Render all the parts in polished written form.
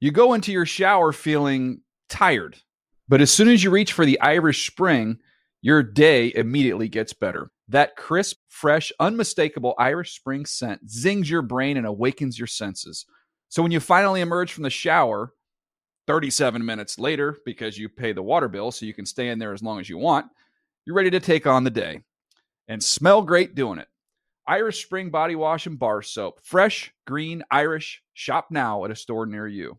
You go into your shower feeling tired, but as soon as you reach for the Irish Spring, your day immediately gets better. That crisp, fresh, unmistakable Irish Spring scent zings your brain and awakens your senses. So when you finally emerge from the shower 37 minutes later, because you pay the water bill so you can stay in there as long as you want, you're ready to take on the day and smell great doing it. Irish Spring Body Wash and Bar Soap. Fresh, green, Irish. Shop now at a store near you.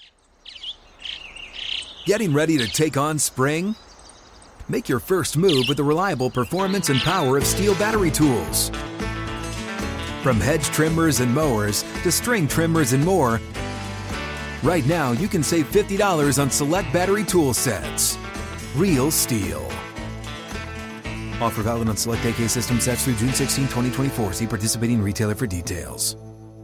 Getting ready to take on spring? Make your first move with the reliable performance and power of Steel battery tools. From hedge trimmers and mowers to string trimmers and more, right now you can save $50 on select battery tool sets. Real Steel. Offer valid on select AK system sets through June 16, 2024. See participating retailer for details.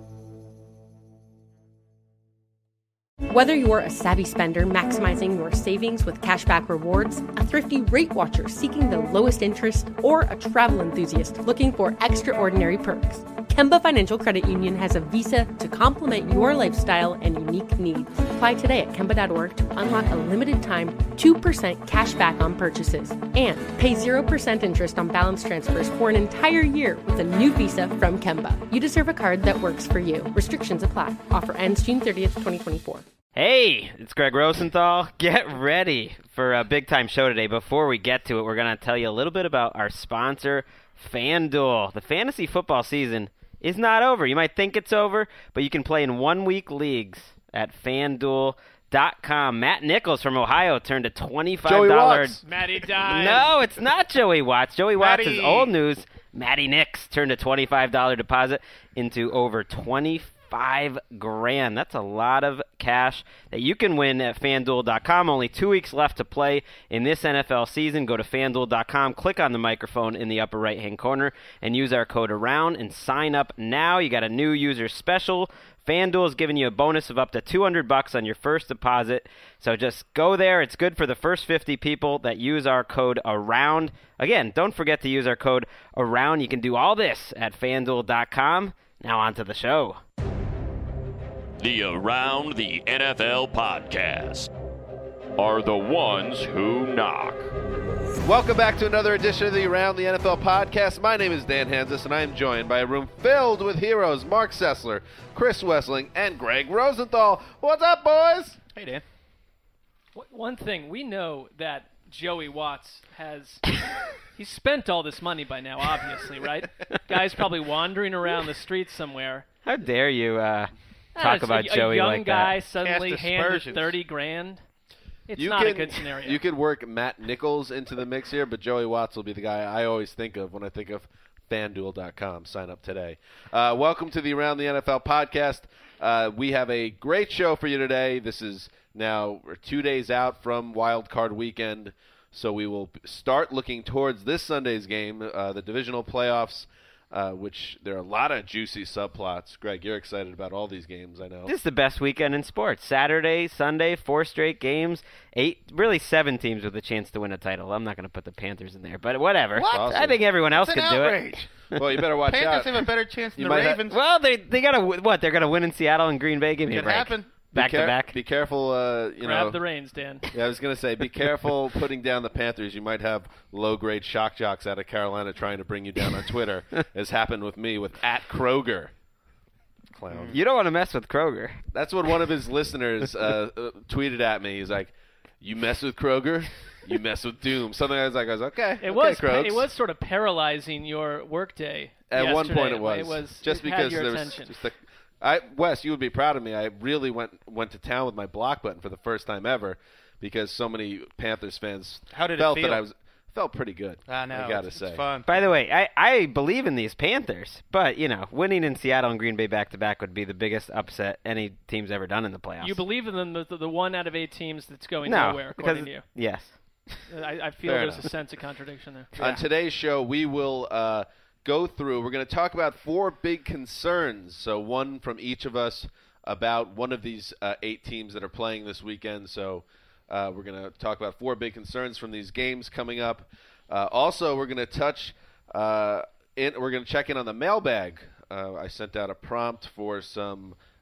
Whether you're a savvy spender maximizing your savings with cashback rewards, a thrifty rate watcher seeking the lowest interest, or a travel enthusiast looking for extraordinary perks, Kemba Financial Credit Union has a visa to complement your lifestyle and unique needs. Apply today at Kemba.org to unlock a limited time 2% cash back on purchases and pay 0% interest on balance transfers for an entire year with a new visa from Kemba. You deserve a card that works for you. Restrictions apply. Offer ends June 30th, 2024. Hey, it's Greg Rosenthal. Get ready for a big-time show today. Before we get to it, we're going to tell you a little bit about our sponsor, FanDuel. The fantasy football season is not over. You might think it's over, but you can play in one-week leagues at FanDuel.com. Matt Nichols from Ohio turned a $25. Joey Watts. Matty died. No, it's not Joey Watts. Joey Watts is old news. Matty Nix turned a $25 deposit into over $25,000. That's a lot of cash that you can win at FanDuel.com. Only 2 weeks left to play in this NFL season. Go to FanDuel.com, click on the microphone in the upper right-hand corner, and use our code AROUND and sign up now. You got a new user special. FanDuel is giving you a bonus of up to $200 on your first deposit. So just go there. It's good for the first 50 people that use our code AROUND. Again, don't forget to use our code AROUND. You can do all this at FanDuel.com. Now on to the show. The Around the NFL podcast are the ones who knock. Welcome back to another edition of the Around the NFL podcast. My name is Dan Hansis, and I am joined by a room filled with heroes: Mark Sessler, Chris Wessling, and Greg Rosenthal. What's up, boys? Hey, Dan. One thing, we know that Joey Watts has... he's spent all this money by now, obviously, right? Guy's probably wandering around the streets somewhere. How dare you talk about Joey like that? A young guy suddenly handed $30,000. It's not a good scenario. You could work Matt Nichols into the mix here, but Joey Watts will be the guy I always think of when I think of FanDuel.com. Sign up today. Welcome to the Around the NFL podcast. We have a great show for you today. This is now 2 days out from Wild Card Weekend, so we will start looking towards this Sunday's game, the divisional playoffs, which there are a lot of juicy subplots. Greg, you're excited about all these games, I know. This is the best weekend in sports. Saturday, Sunday, 4 straight games, 7 teams with a chance to win a title. I'm not going to put the Panthers in there, but whatever. What? Awesome. I think everyone else could do it. Well, you better watch out. Panthers have a better chance than the Ravens. Well, they got to what? They're going to win in Seattle and Green Bay. Give me a break. Happen. Back to back. Be careful, Grab the reins, Dan. Yeah, I was going to say, be careful putting down the Panthers. You might have low-grade shock jocks out of Carolina trying to bring you down on Twitter, as happened with me with @Kroger. Clown. You don't want to mess with Kroger. That's what one of his listeners tweeted at me. He's like, "You mess with Kroger, you mess with doom." Something I was like, okay. It was sort of paralyzing your workday. At one point, it was just because there was just Wes, you would be proud of me. I really went to town with my block button for the first time ever because so many Panthers fans felt that I felt pretty good. I know. I gotta say, it's fun. By the way, I believe in these Panthers, but winning in Seattle and Green Bay back to back would be the biggest upset any team's ever done in the playoffs. You believe in them, the 1 out of 8 teams that's going nowhere, according to you? Yes. I feel there's a sense of contradiction there. On today's show, we will go through. We're going to talk about 4 big concerns. So one from each of us about one of these 8 teams that are playing this weekend. So we're going to talk about 4 big concerns from these games coming up. Also, we're going to we're going to check in on the mailbag. I sent out a prompt for some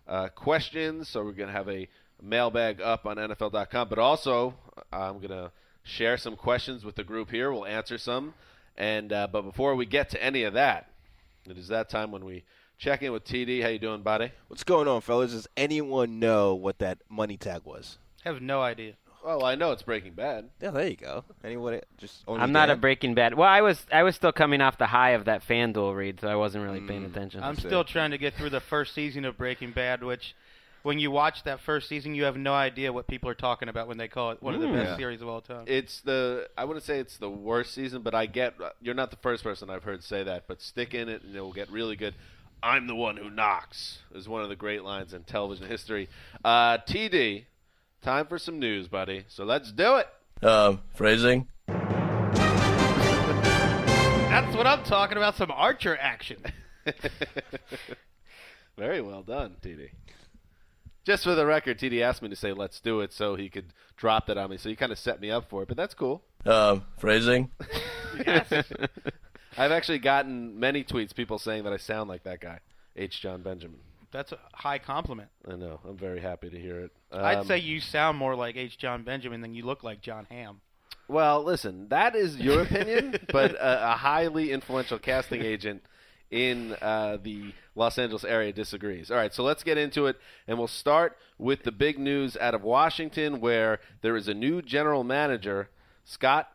questions. So we're going to have a mailbag up on NFL.com. But also, I'm going to share some questions with the group here. We'll answer some. And but before we get to any of that, it is that time when we check in with TD. How you doing, buddy? What's going on, fellas? Does anyone know what that money tag was? I have no idea. Well, I know it's Breaking Bad. Yeah, there you go. Anyone just only I'm not a Dan? Breaking Bad. Well, I was still coming off the high of that FanDuel read, so I wasn't really paying attention. I'm still trying to get through the first season of Breaking Bad, which when you watch that first season, you have no idea what people are talking about when they call it one of the best series of all time. I wouldn't say it's the worst season, but I get you're not the first person I've heard say that. But stick in it, and it will get really good. I'm the one who knocks is one of the great lines in television history. TD, time for some news, buddy. So let's do it. Phrasing. That's what I'm talking about, some Archer action. Very well done, TD. Just for the record, TD asked me to say let's do it so he could drop that on me. So he kind of set me up for it, but that's cool. Phrasing. Yes. I've actually gotten many tweets, people saying that I sound like that guy, H. John Benjamin. That's a high compliment. I know. I'm very happy to hear it. I'd say you sound more like H. John Benjamin than you look like John Hamm. Well, listen, that is your opinion, but a highly influential casting agent in the Los Angeles area disagrees. All right, so let's get into it, and we'll start with the big news out of Washington, where there is a new general manager, Scott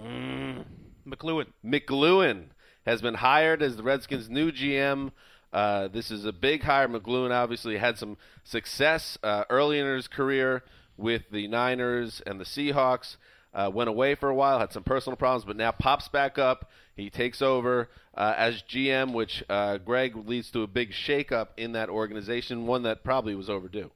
McLuhan has been hired as the Redskins' new GM. This is a big hire. McLuhan obviously had some success early in his career with the Niners and the Seahawks. Went away for a while, had some personal problems, but now pops back up. He takes over as GM, which, Greg, leads to a big shakeup in that organization, one that probably was overdue.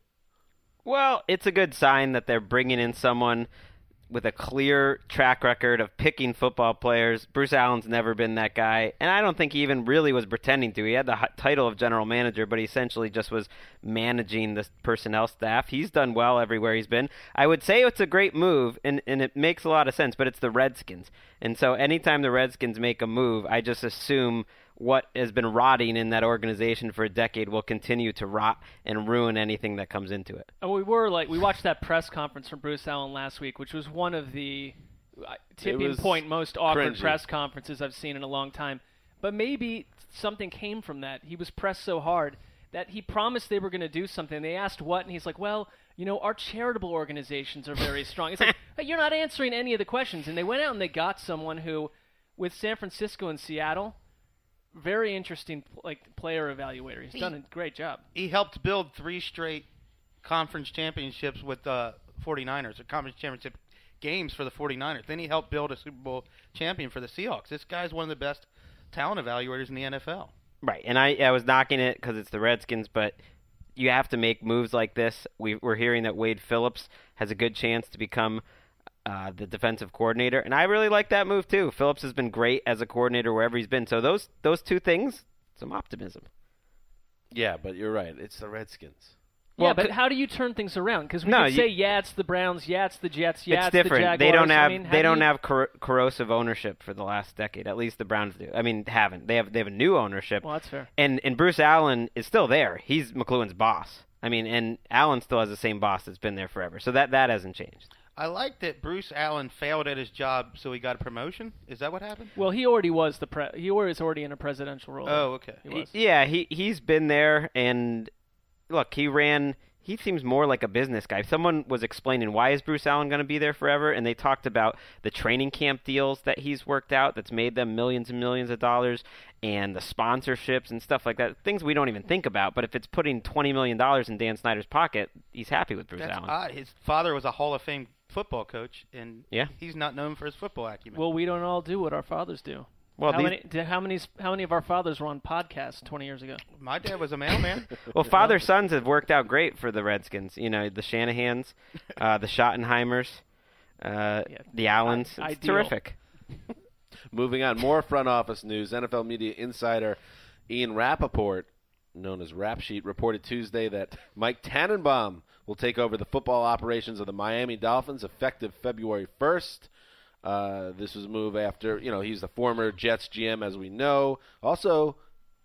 Well, it's a good sign that they're bringing in someone with a clear track record of picking football players. Bruce Allen's never been that guy, and I don't think he even really was pretending to. He had the title of general manager, but he essentially just was managing the personnel staff. He's done well everywhere he's been. I would say it's a great move, and it makes a lot of sense, but it's the Redskins. And so anytime the Redskins make a move, I just assume what has been rotting in that organization for a decade will continue to rot and ruin anything that comes into it. And we watched that press conference from Bruce Allen last week, which was one of the tipping point most awkward cringy press conferences I've seen in a long time. But maybe something came from that. He was pressed so hard that he promised they were going to do something. They asked what, and he's like, well, our charitable organizations are very strong. It's like, hey, you're not answering any of the questions. And they went out and they got someone who, with San Francisco and Seattle, very interesting player evaluator. He's done a great job. He helped build 3 straight conference championships with the 49ers, or conference championship games for the 49ers. Then he helped build a Super Bowl champion for the Seahawks. This guy's one of the best talent evaluators in the NFL. Right, and I was knocking it because it's the Redskins, but you have to make moves like this. We're hearing that Wade Phillips has a good chance to become the defensive coordinator, and I really like that move too. Phillips has been great as a coordinator wherever he's been, so those two things, some optimism. Yeah, but you're right. It's the Redskins. Yeah, but how do you turn things around? Because we can say, it's the Browns, it's the Jets, it's it's different. the Jaguars. They don't have corrosive ownership for the last decade. At least the Browns do. I mean, haven't. They have a new ownership. Well, that's fair. And Bruce Allen is still there. He's McLuhan's boss. I mean, and Allen still has the same boss that's been there forever. So that hasn't changed. I like that Bruce Allen failed at his job, so he got a promotion. Is that what happened? Well, he already was he was already in a presidential role. Oh, okay. He's been there, and look, he seems more like a business guy. Someone was explaining why is Bruce Allen going to be there forever, and they talked about the training camp deals that he's worked out that's made them millions and millions of dollars, and the sponsorships and stuff like that, things we don't even think about. But if it's putting $20 million in Dan Snyder's pocket, he's happy with Bruce Allen. Odd. His father was a Hall of Fame football coach, and he's not known for his football acumen. Well, we don't all do what our fathers do. Well, how many of our fathers were on podcasts 20 years ago? My dad was a mailman. Well, father-sons have worked out great for the Redskins. The Shanahans, the Schottenheimers, the Allens. It's terrific. Moving on, more front office news. NFL media insider Ian Rappaport, known as Rap Sheet, reported Tuesday that Mike Tannenbaum will take over the football operations of the Miami Dolphins effective February 1st. This was a move after, he's the former Jets GM, as we know. Also,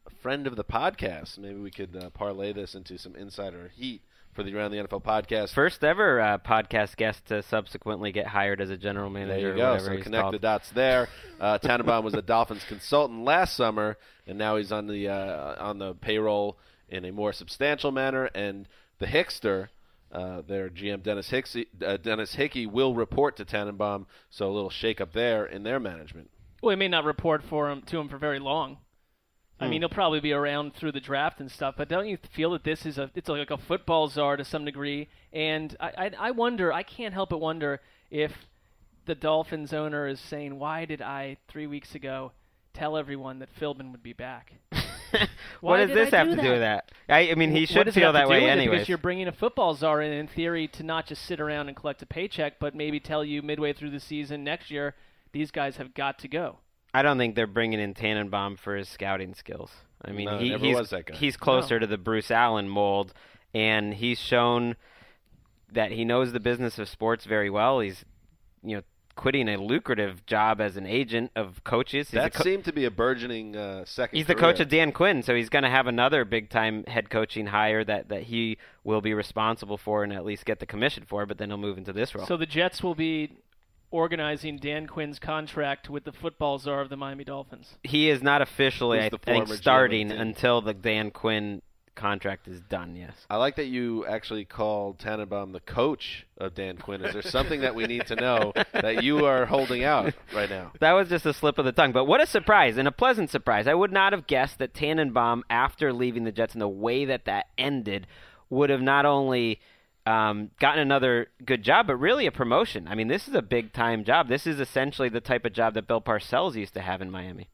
friend of the podcast. Maybe we could parlay this into some insider heat for the Around the NFL podcast. First ever podcast guest to subsequently get hired as a general manager. There you go. So connect the dots there. Tannenbaum was a Dolphins consultant last summer, and now he's on the payroll in a more substantial manner. And the Hickster, their GM Dennis Hickey, will report to Tannenbaum. So a little shake-up there in their management. Well, he may not report to him for very long. I mean, he'll probably be around through the draft and stuff, but don't you feel that this is it's like a football czar to some degree? And I wonder, I can't help but wonder if the Dolphins owner is saying, why did I 3 weeks ago tell everyone that Philbin would be back? What does this have to do with that? I mean, he should feel that way anyway. Because you're bringing a football czar in theory, to not just sit around and collect a paycheck, but maybe tell you midway through the season next year, these guys have got to go. I don't think they're bringing in Tannenbaum for his scouting skills. I mean, he's closer to the Bruce Allen mold, and he's shown that he knows the business of sports very well. He's, quitting a lucrative job as an agent of coaches. That seemed to be a burgeoning second He's the career. coach of Dan Quinn, so he's going to have another big-time head coaching hire that he will be responsible for and at least get the commission for, but then he'll move into this role. So the Jets will be organizing Dan Quinn's contract with the football czar of the Miami Dolphins. He is not officially, I think, starting until the Dan Quinn contract is done, yes. I like that you actually called Tannenbaum the coach of Dan Quinn. Is there something that we need to know that you are holding out right now? That was just a slip of the tongue. But what a surprise, and a pleasant surprise. I would not have guessed that Tannenbaum, after leaving the Jets in the way that ended, would have not only gotten another good job, but really a promotion. I mean, this is a big-time job. This is essentially the type of job that Bill Parcells used to have in Miami.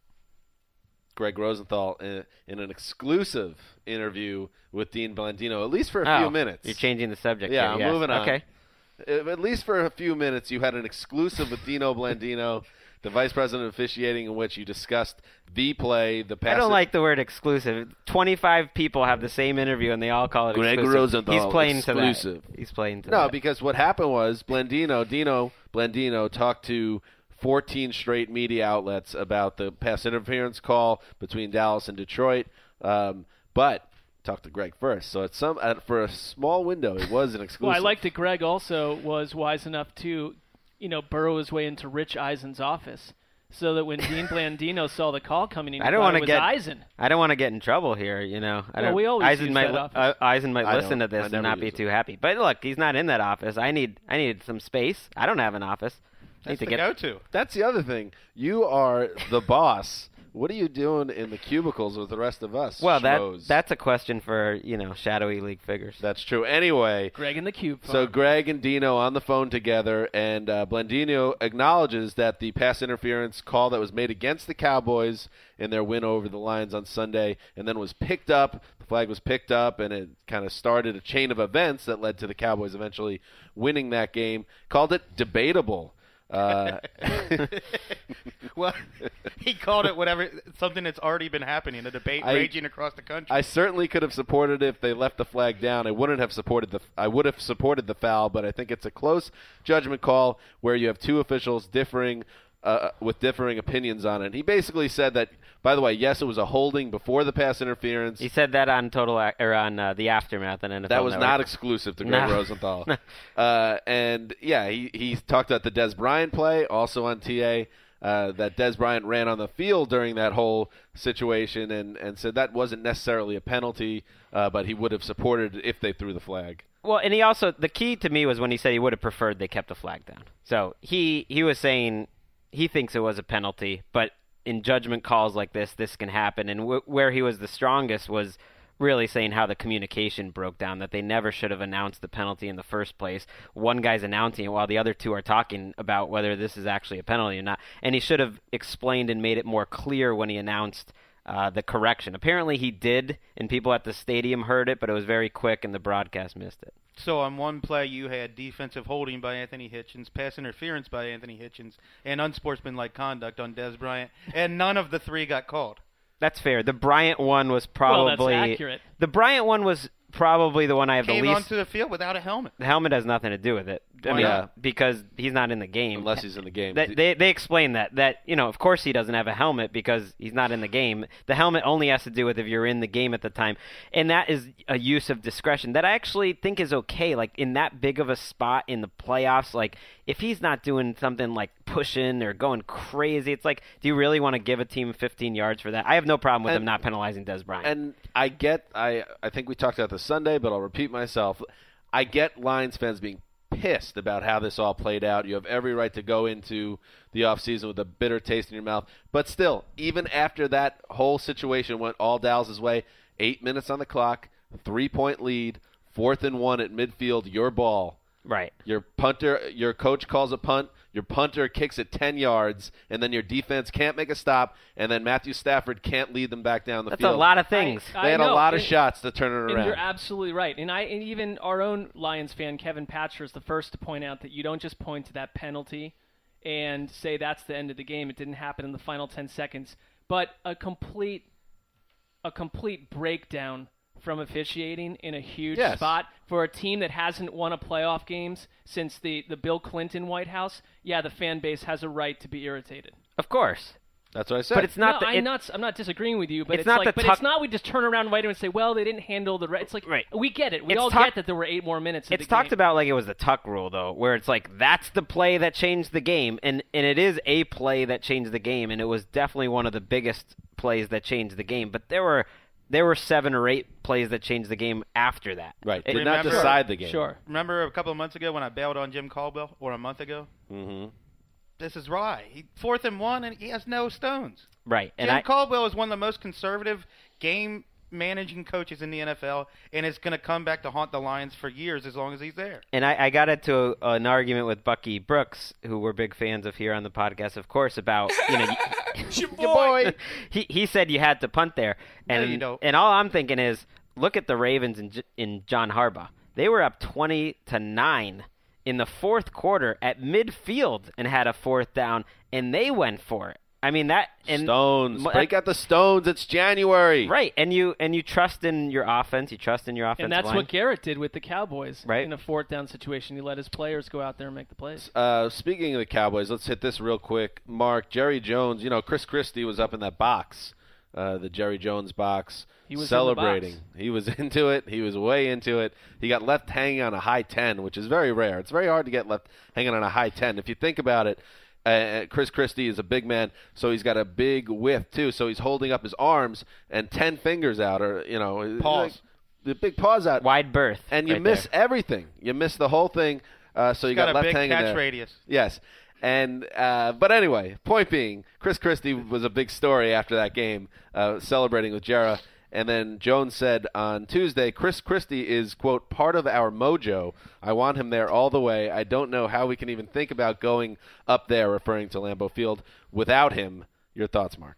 Greg Rosenthal in an exclusive interview with Dean Blandino, at least for a few minutes. You're changing the subject Yeah, here. I'm yes. moving on. Okay. At least for a few minutes, you had an exclusive with Dino Blandino, the vice president of officiating, in which you discussed the play, the pass. I don't like the word exclusive. 25 people have the same interview, and they all call it Greg exclusive. Rosenthal, He's playing exclusive. to that. He's playing to that. that. No, because what happened was Dino Blandino talked to 14 straight media outlets about the pass interference call between Dallas and Detroit, but talked to Greg first. So it's for a small window, it was an exclusive. Well, I like that Greg also was wise enough to, burrow his way into Rich Eisen's office, so that when Dean Blandino saw the call coming in, I don't want to Eisen. I don't want to get in trouble here, we always Eisen use might that office. Eisen might listen to this and not be too happy. But look, he's not in that office. I needed some space. I don't have an office. That's the go-to. That's the other thing. You are the boss. What are you doing in the cubicles with the rest of us? Well, that's a question for, shadowy league figures. That's true. Anyway. Greg and the Cube Farm. So Greg and Dino on the phone together, and Blandino acknowledges that the pass interference call that was made against the Cowboys in their win over the Lions on Sunday and then was picked up, the flag was picked up, and it kind of started a chain of events that led to the Cowboys eventually winning that game, called it debatable. Well, he called it something that's already been happening, a debate raging across the country. I certainly could have supported it if they left the flag down. I would have supported the foul, but I think it's a close judgment call where you have two officials differing with differing opinions on it. He basically said that, by the way, yes, it was a holding before the pass interference. He said that on the Aftermath on NFL That was Network. not exclusive to Greg Rosenthal. And yeah, he talked about the Dez Bryant play, also on TA, that Dez Bryant ran on the field during that whole situation, and said that wasn't necessarily a penalty, but he would have supported it if they threw the flag. Well, and the key to me was when he said he would have preferred they kept the flag down. So he was saying he thinks it was a penalty, but in judgment calls like this can happen. And where he was the strongest was really saying how the communication broke down, that they never should have announced the penalty in the first place. One guy's announcing it while the other two are talking about whether this is actually a penalty or not. And he should have explained and made it more clear when he announced the correction. Apparently he did, and people at the stadium heard it, but it was very quick and the broadcast missed it. So on one play you had defensive holding by Anthony Hitchens, pass interference by Anthony Hitchens, and unsportsmanlike conduct on Dez Bryant, and none of the three got called. That's fair. The Bryant one was probably... Well, that's accurate. The Bryant one was probably the one I have Came the least. onto the field without a helmet. The helmet has nothing to do with it. I Why mean, not? because he's not in the game. Unless he's in the game. They explain that of course he doesn't have a helmet because he's not in the game. The helmet only has to do with if you're in the game at the time, and that is a use of discretion that I actually think is okay. Like in that big of a spot in the playoffs, like if he's not doing something like pushing or going crazy, it's like, do you really want to give a team 15 yards for that? I have no problem with him not penalizing Des Bryant. And I think we talked about this Sunday, but I'll repeat myself. I get Lions fans being pissed about how this all played out. You have every right to go into the offseason with a bitter taste in your mouth. But still, even after that whole situation went all Dallas' way, 8 minutes on the clock, 3-point lead, 4th and 1 at midfield, your ball. Right. Your coach calls a punt, your punter kicks it 10 yards, and then your defense can't make a stop, and then Matthew Stafford can't lead them back down the field. That's a lot of things. They had a lot of shots to turn it around. And you're absolutely right. And even our own Lions fan, Kevin Patcher, is the first to point out that you don't just point to that penalty and say that's the end of the game. It didn't happen in the final 10 seconds. But a complete breakdown from officiating in a huge spot for a team that hasn't won a playoff games since the Bill Clinton White House. Yeah, the fan base has a right to be irritated. Of course. That's what I said. But it's not. No, I'm not disagreeing with you, but it's not like, the it's not we just turn around right and say, well, they didn't handle the. It's like we get it. We all get that there were 8 more minutes. It's talked about like it was the Tuck rule though, where it's like that's the play that changed the game, and it is a play that changed the game, and it was definitely one of the biggest plays that changed the game. But there were 7 or 8 plays that changed the game after that. Right. Did not decide the game. Sure. Remember a couple of months ago when I bailed on Jim Caldwell, or a month ago? Mm-hmm. This is right. 4th and 1, and he has no stones. Right. And Jim Caldwell is one of the most conservative game managing coaches in the NFL, and is going to come back to haunt the Lions for years as long as he's there. And I got into an argument with Bucky Brooks, who we're big fans of here on the podcast, of course, about your boy. He said you had to punt there, and No, you don't. And all I'm thinking is, look at the Ravens in John Harbaugh. They were up 20-9 in the fourth quarter at midfield and had a 4th down, and they went for it. I mean that stones. Break out the stones. It's January. Right, and you trust in your offense. You trust in your offense. And that's line. what Garrett did with the Cowboys. Right. In a 4th down situation, he let his players go out there and make the plays. Speaking of the Cowboys, let's hit this real quick. Mark, Jerry Jones. Chris Christie was up in that box, the Jerry Jones box. He was celebrating. in the box. He was into it. He was way into it. He got left hanging on a high 10, which is very rare. It's very hard to get left hanging on a high 10. If you think about it. Chris Christie is a big man, so he's got a big width too. So he's holding up his arms and 10 fingers out, or paws, the big paws out, wide berth, and you miss everything. You miss the whole thing. So you got left big hanging catch there. radius. Yes, and but anyway, point being, Chris Christie was a big story after that game, celebrating with Jera. And then Jones said on Tuesday, Chris Christie is, quote, part of our mojo. I want him there all the way. I don't know how we can even think about going up there, referring to Lambeau Field, without him. Your thoughts, Mark?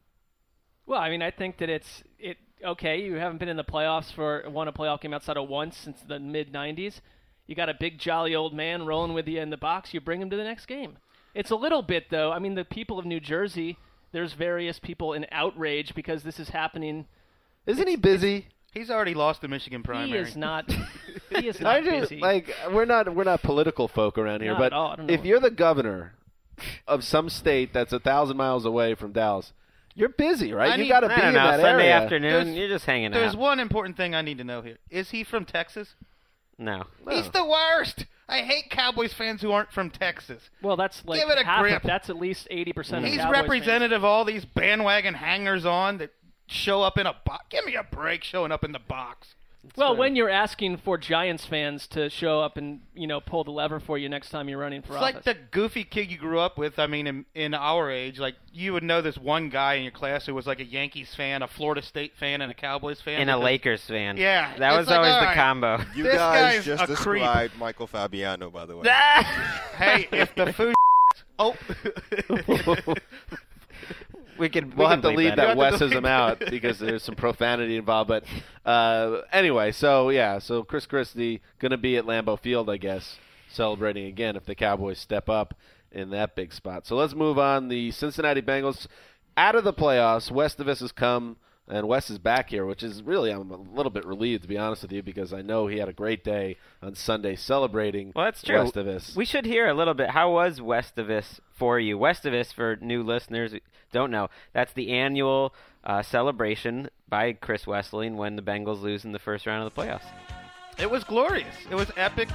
Well, I mean, I think that okay, you haven't been in the playoffs won a playoff game outside of once since the mid-'90s. You got a big, jolly old man rolling with you in the box. You bring him to the next game. It's a little bit, though. I mean, the people of New Jersey, there's various people in outrage because this is happening. Isn't he busy? He's already lost the Michigan primary. He is not. He is not busy. We're not political folk around here, Not but at all. I don't know. if you're the governor of some state that's 1,000 miles away from Dallas, you're busy, right? You got to be in that Sunday area. afternoon, you're just hanging out. There's one important thing I need to know here. Is he from Texas? No. He's the worst. I hate Cowboys fans who aren't from Texas. Well, that's like Give it a half grip. That's at least 80% of He's Cowboys representative of all these bandwagon hangers-on that show up in a box. Give me a break showing up in the box. Well, when you're asking for Giants fans to show up and pull the lever for you next time you're running for office. It's like the goofy kid you grew up with. I mean, in our age, like you would know this one guy in your class who was like a Yankees fan, a Florida State fan, and a Cowboys fan. And a Lakers fan. Yeah. That was like, always all the right, combo. You This guys guy's just a creep. described Michael Fabiano, by the way. Hey, if the food. Oh. We'll have to leave that Wesism out because there's some profanity involved. But anyway, so Chris Christie going to be at Lambeau Field, I guess, celebrating again if the Cowboys step up in that big spot. So let's move on. The Cincinnati Bengals out of the playoffs. West of us has come And Wes is back here, which is really, I'm a little bit relieved, to be honest with you, because I know he had a great day on Sunday celebrating Westivus. We should hear a little bit. How was Westivus for you? Westivus, for new listeners who don't know, that's the annual celebration by Chris Wesseling when the Bengals lose in the first round of the playoffs. It was glorious. It was epic.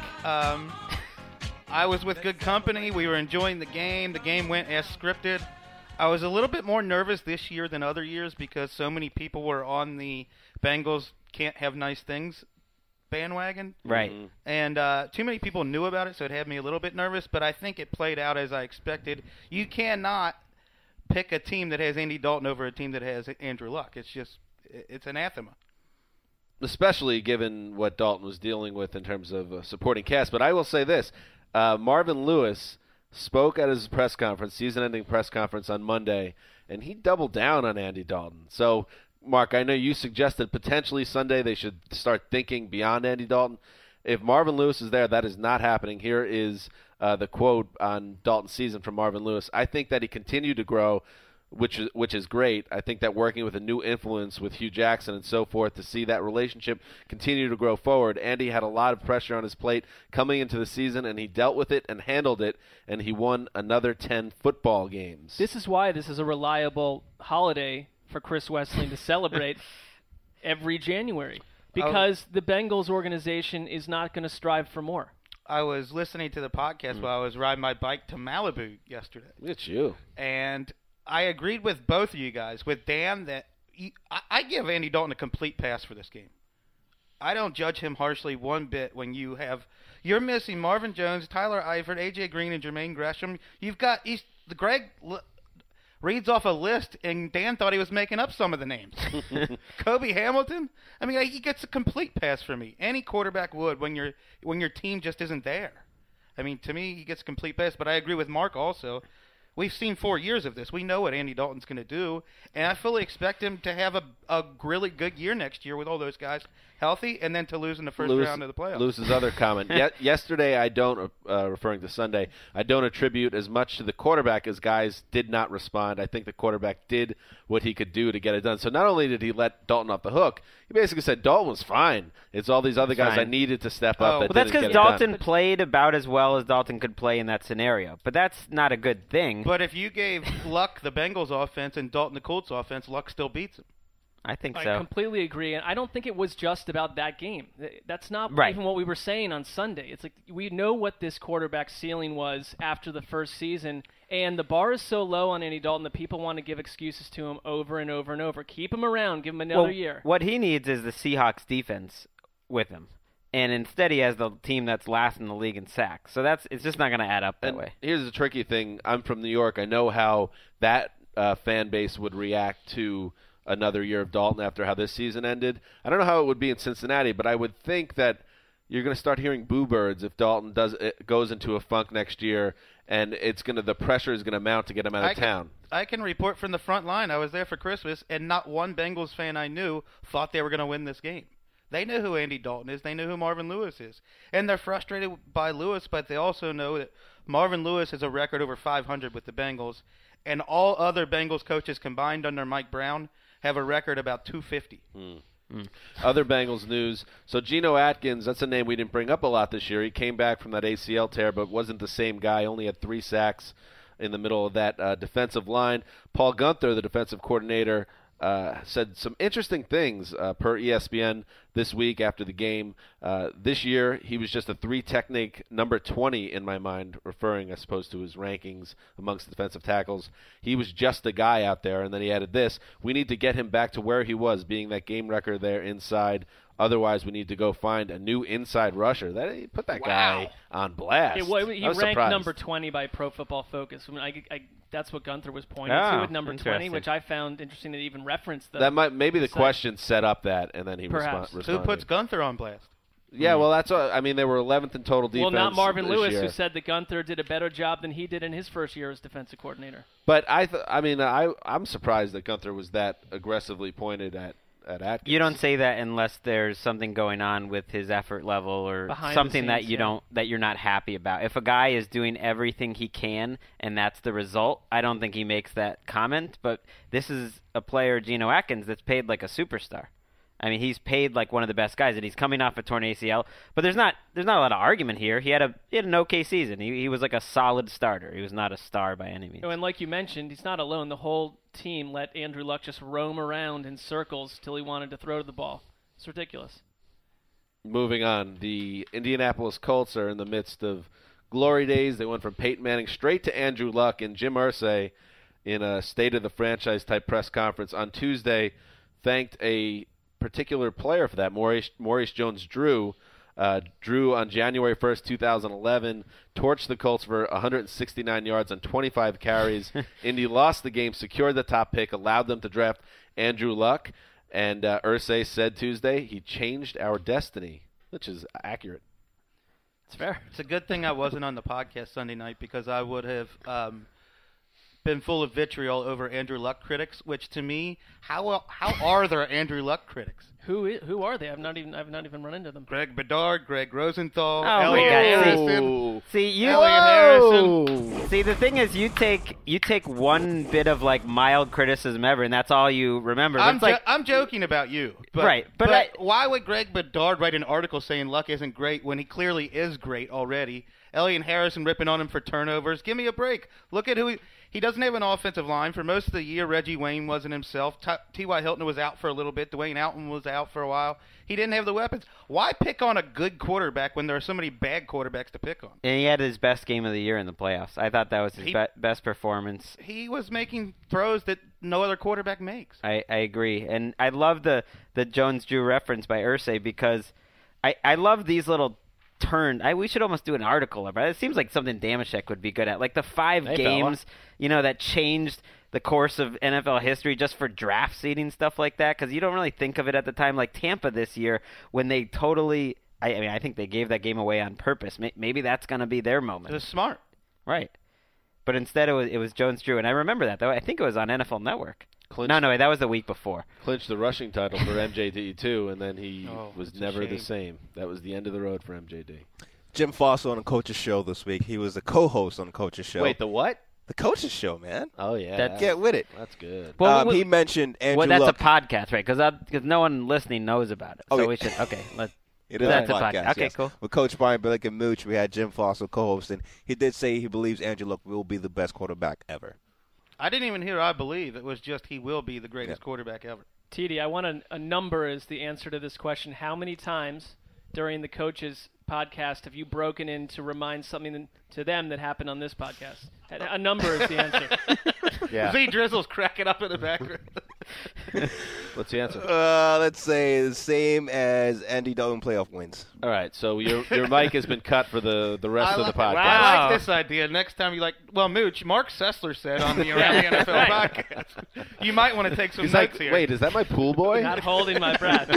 I was with good company. We were enjoying the game. The game went as scripted. I was a little bit more nervous this year than other years because so many people were on the Bengals can't have nice things bandwagon. Right. And too many people knew about it, so it had me a little bit nervous, but I think it played out as I expected. You cannot pick a team that has Andy Dalton over a team that has Andrew Luck. It's anathema. Especially given what Dalton was dealing with in terms of supporting cast. But I will say this. Marvin Lewis spoke at his press conference, season-ending press conference on Monday, and he doubled down on Andy Dalton. So, Mark, I know you suggested potentially Sunday they should start thinking beyond Andy Dalton. If Marvin Lewis is there, that is not happening. Here is the quote on Dalton's season from Marvin Lewis. I think that he continued to grow, which is great. I think that working with a new influence with Hugh Jackson and so forth to see that relationship continue to grow forward. Andy had a lot of pressure on his plate coming into the season, and he dealt with it and handled it, and he won another 10 football games. This is why this is a reliable holiday for Chris Wesseling to celebrate every January, because the Bengals organization is not going to strive for more. I was listening to the podcast while I was riding my bike to Malibu yesterday. Look at you. And I agreed with both of you guys. With Dan, that I give Andy Dalton a complete pass for this game. I don't judge him harshly one bit when you're missing Marvin Jones, Tyler Eifert, A.J. Green, and Jermaine Gresham. Greg reads off a list, and Dan thought he was making up some of the names. Kobe Hamilton? I mean, he gets a complete pass for me. Any quarterback would when your team just isn't there. I mean, to me, he gets a complete pass, but I agree with Mark also. We've seen 4 years of this. We know what Andy Dalton's going to do, and I fully expect him to have a really good year next year with all those guys healthy, and then to lose in the first round of the playoffs. Lewis's other comment. Yesterday, referring to Sunday, I don't attribute as much to the quarterback as guys did not respond. I think the quarterback did what he could do to get it done. So not only did he let Dalton off the hook, he basically said Dalton was fine. It's all these other guys I needed to step up. Well, that's because Dalton played about as well as Dalton could play in that scenario. But that's not a good thing. But if you gave Luck the Bengals offense and Dalton the Colts offense, Luck still beats him. I think so. I completely agree, and I don't think it was just about that game. That's not even what we were saying on Sunday. It's like we know what this quarterback ceiling was after the first season, and the bar is so low on Andy Dalton that people want to give excuses to him over and over and over. Keep him around. Give him another year. What he needs is the Seahawks defense with him. And instead he has the team that's last in the league in sacks. So it's just not going to add up that way. Here's the tricky thing. I'm from New York. I know how that fan base would react to another year of Dalton after how this season ended. I don't know how it would be in Cincinnati, but I would think that you're going to start hearing boo birds if Dalton goes into a funk next year, and the pressure is going to mount to get him out of town. I can report from the front line. I was there for Christmas, and not one Bengals fan I knew thought they were going to win this game. They know who Andy Dalton is. They know who Marvin Lewis is. And they're frustrated by Lewis, but they also know that Marvin Lewis has a record over 500 with the Bengals, and all other Bengals coaches combined under Mike Brown have a record about 250. Other Bengals news. So Geno Atkins, that's a name we didn't bring up a lot this year. He came back from that ACL tear, but wasn't the same guy. Only had 3 sacks in the middle of that defensive line. Paul Guenther, the defensive coordinator, said some interesting things per ESPN this week after the game. This year, he was just a 3-technique number 20 in my mind, referring, I suppose, to his rankings amongst defensive tackles. He was just a guy out there, and then he added this. We need to get him back to where he was, being that game record there inside. Otherwise, we need to go find a new inside rusher. Put that guy on blast. He ranked surprised. number 20 by Pro Football Focus. I mean, that's what Guenther was pointing to with number 20, which I found interesting to even reference. Maybe the question set up that, and then he responded. Who puts Guenther on blast? Yeah, well, that's what, I mean, they were 11th in total defense. Well, not Marvin Lewis, year. who said that Guenther did a better job than he did in his first year as defensive coordinator. But I'm surprised that Guenther was that aggressively pointed at at Atkins. You don't say that unless there's something going on with his effort level or Behind something the that scenes, you don't that you're not happy about. If a guy is doing everything he can and that's the result, I don't think he makes that comment. But this is a player, Geno Atkins, that's paid like a superstar. I mean, he's paid like one of the best guys, and he's coming off a torn ACL. But there's not a lot of argument here. He had an okay season. He was like a solid starter. He was not a star by any means. And like you mentioned, he's not alone. The whole team let Andrew Luck just roam around in circles till he wanted to throw the ball. It's ridiculous. Moving on, the Indianapolis Colts are in the midst of glory days. They went from Peyton Manning straight to Andrew Luck, and Jim Irsay, in a State of the Franchise type press conference on Tuesday, thanked a particular player for that, Maurice Jones-Drew. Drew on January 1st, 2011, torched the Colts for 169 yards on 25 carries. Indy lost the game, secured the top pick, allowed them to draft Andrew Luck, and Irsay said Tuesday, he changed our destiny, which is accurate. It's fair. It's a good thing I wasn't on the podcast Sunday night because I would have been full of vitriol over Andrew Luck critics, which to me, how are there Andrew Luck critics? Who are they? I've not even run into them. Greg Bedard, Greg Rosenthal, Oh, Elliot my God. Harrison. See, Elliot Harrison. See, the thing is, you take one bit of like mild criticism ever, and that's all you remember. But I'm joking about you, but, Right, but why would Greg Bedard write an article saying Luck isn't great when he clearly is great already? Elliot Harrison ripping on him for turnovers. Give me a break. Look at who he doesn't have an offensive line. For most of the year, Reggie Wayne wasn't himself. T.Y. Hilton was out for a little bit. Dwayne Alton was out for a while. He didn't have the weapons. Why pick on a good quarterback when there are so many bad quarterbacks to pick on? And he had his best game of the year in the playoffs. I thought that was his best performance. He was making throws that no other quarterback makes. I agree. And I love the Jones-Drew reference by Irsay because I love these little we should almost do an article about it. It seems like something Damashek would be good at. Like the 5 games, that changed the course of NFL history just for draft seeding, stuff like that, because you don't really think of it at the time. Like Tampa this year, when they totally – I think they gave that game away on purpose. Maybe that's going to be their moment. It was smart. Right. But instead it was Jones-Drew. And I remember that, though. I think it was on NFL Network. No, that was the week before. Clinched the rushing title for MJD, too, and then he was never the same. That was the end of the road for MJD. Jim Foster on the Coach's Show this week. He was the co-host on the Coach's Show. Wait, the what? The Coach's Show, man. Oh, yeah. Get with it. That's good. Well, he mentioned Andrew that's Luck. a podcast, right? Because no one listening knows about it. So we should – okay, let's – It is That's a a podcast. podcast. Okay, yes. cool. With Coach Brian Billick and Mooch, we had Jim Foster co-hosting. He did say he believes Andrew Luck will be the best quarterback ever. I didn't even hear I believe. It was just he will be the greatest quarterback ever. TD, I want a number as the answer to this question. How many times during the coaches' podcast have you broken in to remind something to them that happened on this podcast? A number is the answer. Yeah. Z Drizzle's cracking up in the background. What's the answer? Let's say the same as Andy Dalton playoff wins. All right, so your mic has been cut for the rest of the podcast. I like this idea. Next time you Mooch, Mark Sessler said on the Around the NFL podcast, you might want to take some notes here. Wait, is that my pool boy? Not holding my breath.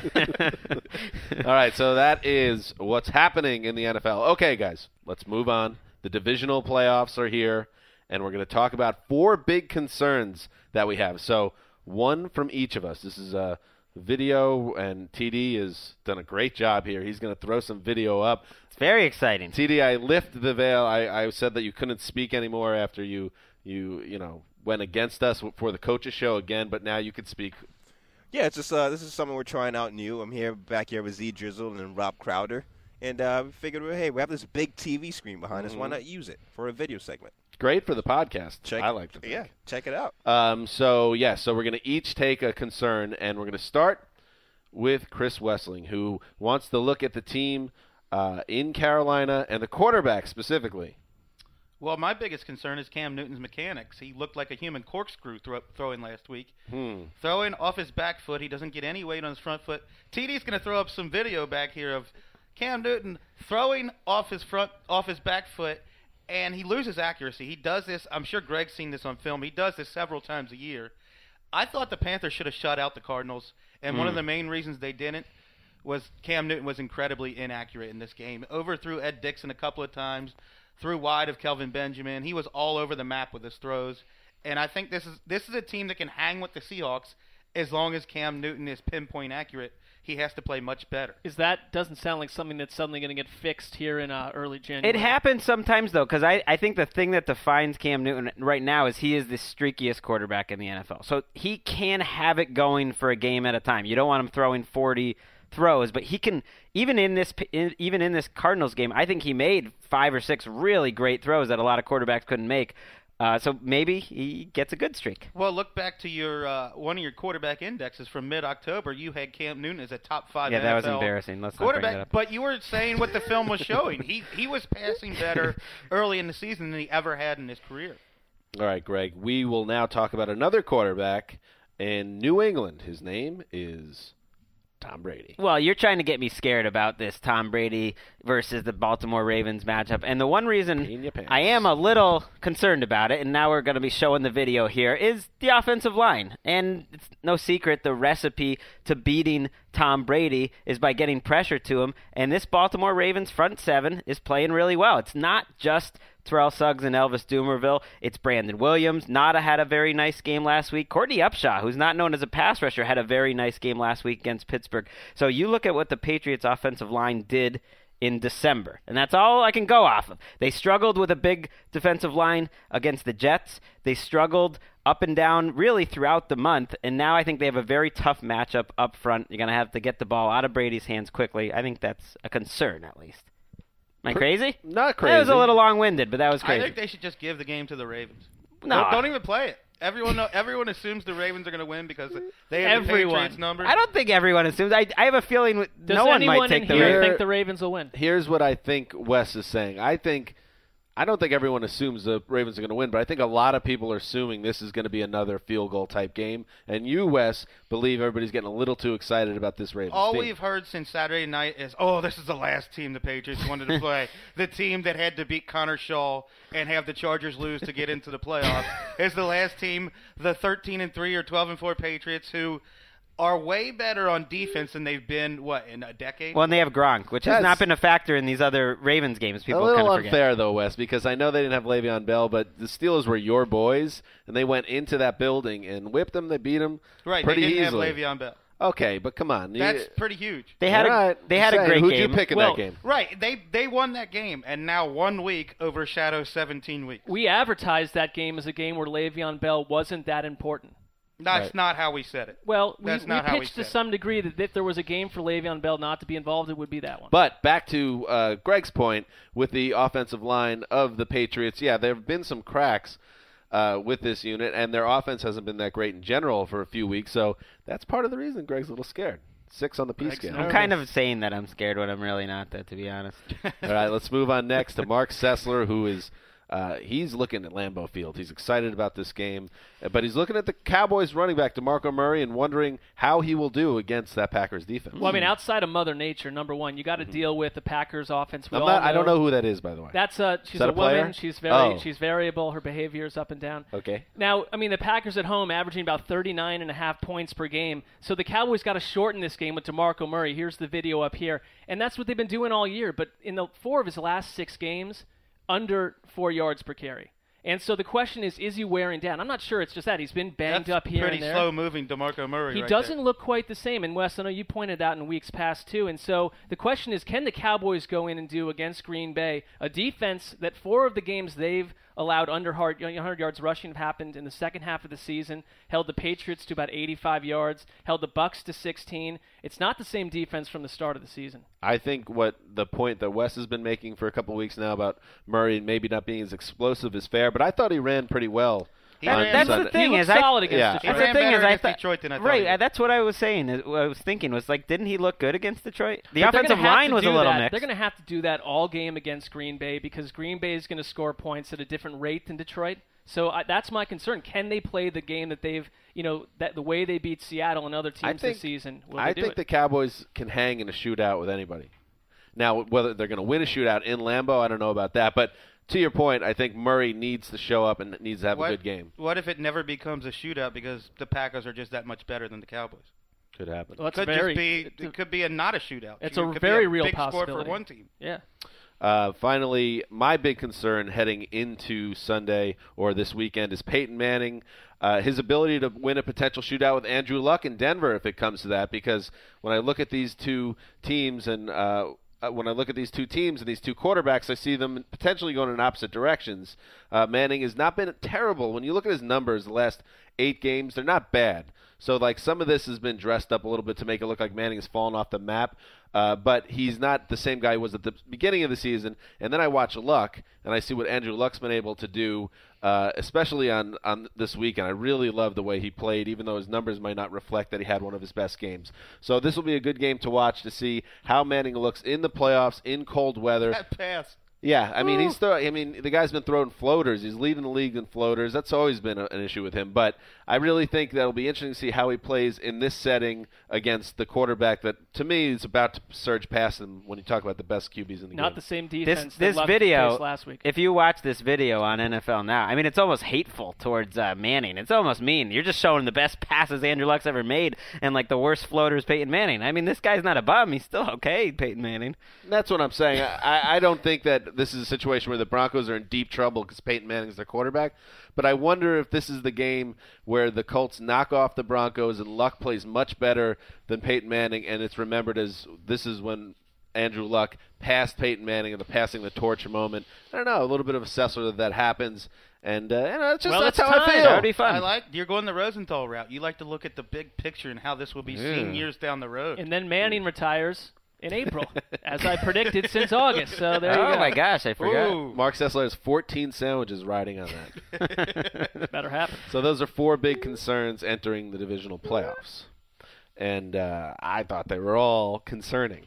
All right, so that is what's happening in the NFL. Okay, guys, let's move on. The divisional playoffs are here, and we're going to talk about 4 big concerns that we have. So one from each of us. This is a video, and TD has done a great job here. He's going to throw some video up. It's very exciting. TD, I lift the veil. I said that you couldn't speak anymore after you went against us for the Coach's Show again, but now you could speak. Yeah, it's just this is something we're trying out new. I'm back here with Z Drizzle and Rob Crowder, and we figured, hey, we have this big TV screen behind us. Why not use it for a video segment? Great for the podcast. I like to think. Yeah, check it out. So we're going to each take a concern, and we're going to start with Chris Wessling, who wants to look at the team in Carolina and the quarterback specifically. Well, my biggest concern is Cam Newton's mechanics. He looked like a human corkscrew throwing last week. Throwing off his back foot, he doesn't get any weight on his front foot. TD's going to throw up some video back here of Cam Newton throwing off his back foot, and he loses accuracy. He does this. I'm sure Greg's seen this on film. He does this several times a year. I thought the Panthers should have shut out the Cardinals, and one of the main reasons they didn't was Cam Newton was incredibly inaccurate in this game. Overthrew Ed Dixon a couple of times, threw wide of Kelvin Benjamin. He was all over the map with his throws, and I think this is a team that can hang with the Seahawks as long as Cam Newton is pinpoint accurate, he has to play much better. Doesn't sound like something that's suddenly going to get fixed here in early January. It happens sometimes, though, because I think the thing that defines Cam Newton right now is he is the streakiest quarterback in the NFL. So he can have it going for a game at a time. You don't want him throwing 40 throws, but he can, even in this Cardinals game, I think he made 5 or 6 really great throws that a lot of quarterbacks couldn't make. So maybe he gets a good streak. Well, look back to your one of your quarterback indexes from mid-October. You had Cam Newton as a top 5 Yeah, NFL that was embarrassing. Let's not bring that up. But you were saying what the film was showing. He was passing better early in the season than he ever had in his career. All right, Greg. We will now talk about another quarterback in New England. His name is Tom Brady. Well, you're trying to get me scared about this Tom Brady versus the Baltimore Ravens matchup. And the one reason I am a little concerned about it, and now we're going to be showing the video here, is the offensive line. And it's no secret the recipe to beating Tom Brady is by getting pressure to him. And this Baltimore Ravens front 7 is playing really well. It's not just Terrell Suggs and Elvis Dumervil. It's Brandon Williams. Nada had a very nice game last week. Courtney Upshaw, who's not known as a pass rusher, had a very nice game last week against Pittsburgh. So you look at what the Patriots offensive line did in December, and that's all I can go off of. They struggled with a big defensive line against the Jets. They struggled up and down really throughout the month, and now I think they have a very tough matchup up front. You're going to have to get the ball out of Brady's hands quickly. I think that's a concern, at least. Am I crazy? Not crazy. That was a little long-winded, but that was crazy. I think they should just give the game to the Ravens. No. Don't even play it. Everyone assumes the Ravens are going to win because they have the Patriots number. I don't think everyone assumes. I have a feeling no one might take the Ravens. Ravens. Think the Ravens will win? Here's what I think Wes is saying. I don't think everyone assumes the Ravens are going to win, but I think a lot of people are assuming this is going to be another field goal type game. And you, Wes, believe everybody's getting a little too excited about this Ravens All team. we've heard since Saturday night is, this is the last team the Patriots wanted to play. The team that had to beat Connor Shaw and have the Chargers lose to get into the playoffs is the last team, the 13-3 or 12-4 Patriots, who are way better on defense than they've been, in a decade? Well, and they have Gronk, which has not been a factor in these other Ravens games. People a little kind of forget. Unfair, though, Wes, because I know they didn't have Le'Veon Bell, but the Steelers were your boys, and they went into that building and whipped them. They beat them pretty they didn't easily. have Le'Veon Bell. Okay, but come on. That's pretty huge. They had a great Who'd game. you pick in that game? Right, they won that game, and now 1 week overshadows 17 weeks. We advertised that game as a game where Le'Veon Bell wasn't that important. That's not how we said it. Well, we we pitched to some degree that if there was a game for Le'Veon Bell not to be involved, it would be that one. But back to Greg's point with the offensive line of the Patriots, there have been some cracks with this unit, and their offense hasn't been that great in general for a few weeks, so that's part of the reason Greg's a little scared. 6 on the P scale. I'm kind of saying that I'm scared when I'm really not, to be honest. All right, let's move on next to Mark Sessler, who is he's looking at Lambeau Field. He's excited about this game, but he's looking at the Cowboys running back DeMarco Murray and wondering how he will do against that Packers defense. Well, I mean, outside of Mother Nature, number one, you got to deal with the Packers offense. I don't know who that is, by the way. That's she's a woman. Player? She's variable. Her behavior is up and down. Okay. Now, I mean, the Packers at home averaging about 39.5 points per game. So the Cowboys got to shorten this game with DeMarco Murray. Here's the video up here, and that's what they've been doing all year. But in the 4 of his last 6 games, under 4 yards per carry. And so the question is he wearing down? I'm not sure it's just that. He's been banged up here and there. Pretty slow-moving DeMarco Murray. He doesn't look quite the same. And, Wes, I know you pointed out in weeks past, too. And so the question is, can the Cowboys go in and do against Green Bay a defense that 4 of the games they've allowed under 100 yards rushing have happened in the second half of the season, held the Patriots to about 85 yards, held the Bucs to 16. It's not the same defense from the start of the season. I think what the point that Wes has been making for a couple of weeks now about Murray maybe not being as explosive is fair, but I thought he ran pretty well. That's the thing he is, solid against Detroit. That's the thing is, I thought Detroit than I thought right. That's what I was saying. I was thinking was like, didn't he look good against Detroit? The But offensive line was a little mixed. They're going to have to do that all game against Green Bay because Green Bay is going to score points at a different rate than Detroit. So that's my concern. Can they play the game that they've, that the way they beat Seattle and other teams this season? I think the Cowboys can hang in a shootout with anybody. Now, whether they're going to win a shootout in Lambeau, I don't know about that, but. To your point, I think Murray needs to show up and needs to have a good game. What if it never becomes a shootout because the Packers are just that much better than the Cowboys? Could happen. Well, it could be not a shootout. It's a very real big possibility. Score for one team. Yeah. Finally, my big concern heading into Sunday or this weekend is Peyton Manning. his ability to win a potential shootout with Andrew Luck in Denver if it comes to that, because when I look at these two teams and these two quarterbacks, I see them potentially going in opposite directions. Manning has not been terrible. When you look at his numbers the last 8 games, they're not bad. So, like, some of this has been dressed up a little bit to make it look like Manning has fallen off the map. But he's not the same guy he was at the beginning of the season. And then I watch Luck, and I see what Andrew Luck's been able to do, especially on this week. And I really love the way he played, even though his numbers might not reflect that he had one of his best games. So this will be a good game to watch to see how Manning looks in the playoffs in cold weather. That pass. Yeah, I mean, the guy's been throwing floaters. He's leading the league in floaters. That's always been an issue with him. But I really think that'll be interesting to see how he plays in this setting against the quarterback that, to me, is about to surge past him when you talk about the best QBs in the game. Not the same defense This that video, faced last week. if you watch this video on NFL Now, I mean, it's almost hateful towards Manning. It's almost mean. You're just showing the best passes Andrew Luck's ever made and, like, the worst floaters Peyton Manning. I mean, this guy's not a bum. He's still okay, Peyton Manning. That's what I'm saying. I don't think that this is a situation where the Broncos are in deep trouble because Peyton Manning's their quarterback. But I wonder if this is the game where the Colts knock off the Broncos and Luck plays much better than Peyton Manning, and it's remembered as this is when Andrew Luck passed Peyton Manning in the passing the torch moment. I don't know, a little bit of a assessor that happens. And that's how I feel. That would be fun. You're going the Rosenthal route. You like to look at the big picture and how this will be seen years down the road. And then Manning retires in April, as I predicted since August. So there you go. Oh, my gosh, I forgot. Ooh. Mark Sessler has 14 sandwiches riding on that. Better happen. So those are 4 big concerns entering the divisional playoffs. And I thought they were all concerning.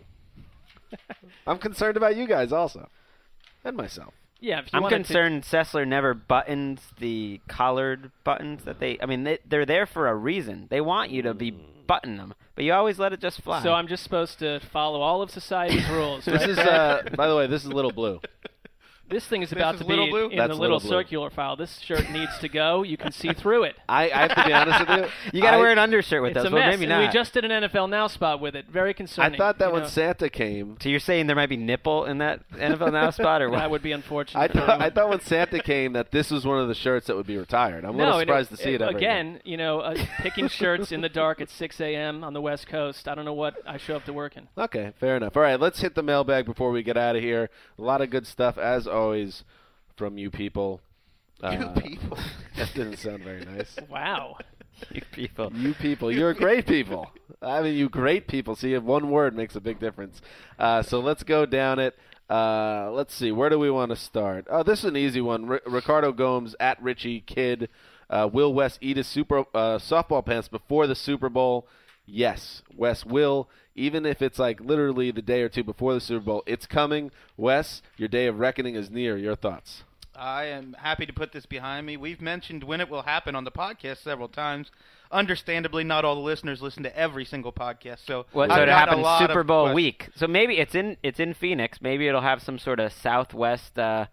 I'm concerned about you guys also. And myself. Yeah, if you I'm wanted concerned Sessler never buttons the collared buttons that they're there for a reason. They want you to be button them, but you always let it just fly. So I'm just supposed to follow all of society's rules. This right? is, by the way, this is Little Blue. This thing is about is to be Little Blue? in That's the little Little Blue. circular file. This shirt needs to go. You can see through it. I have to be honest with you. you got to wear an undershirt with It's us. a Well, mess. maybe And we not. just did an NFL Now spot with it. Very I concerning. thought that you when know. Santa came, So you're saying there might be nipple in that NFL Now spot, or what? That would be unfortunate. I thought when Santa came that this was one of the shirts that would be retired. I'm a little surprised to see it ever again. You know, picking shirts in the dark at 6 a.m. on the West Coast. I don't know what I show up to work in. Okay, fair enough. All right, let's hit the mailbag before we get out of here. A lot of good stuff, as always, from you people. You people. That didn't sound very nice. Wow. You people. You people. You're great people. I mean, you great people. See, one word makes a big difference. So let's go down it. Let's see. Where do we want to start? Oh, this is an easy one. Ricardo Gomes at Richie Kidd. Will Wes eat his softball pants before the Super Bowl? Yes, Wes will. Even if it's like literally the day or two before the Super Bowl, it's coming. Wes, your day of reckoning is near. Your thoughts? I am happy to put this behind me. We've mentioned when it will happen on the podcast several times. Understandably, not all the listeners listen to every single podcast. So So I've it got a happens lot Super of Bowl questions. week. So maybe it's in Phoenix. Maybe it'll have some sort of Southwest